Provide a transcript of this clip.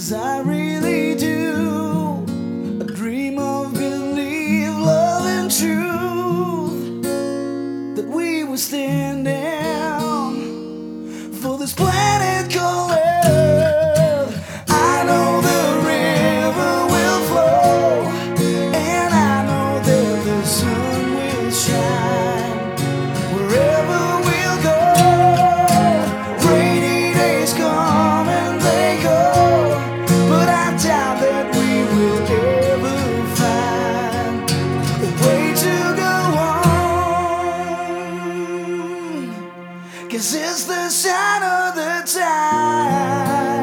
I really do. I dream of belief, love and truth, that we will stand down for this planet called Earth. I know the river will flow, and I know that the sun will shine wherever we'll go. Rainy days come and they go, but I doubt that we will ever find a way to go on, 'cause it's the sign of the time.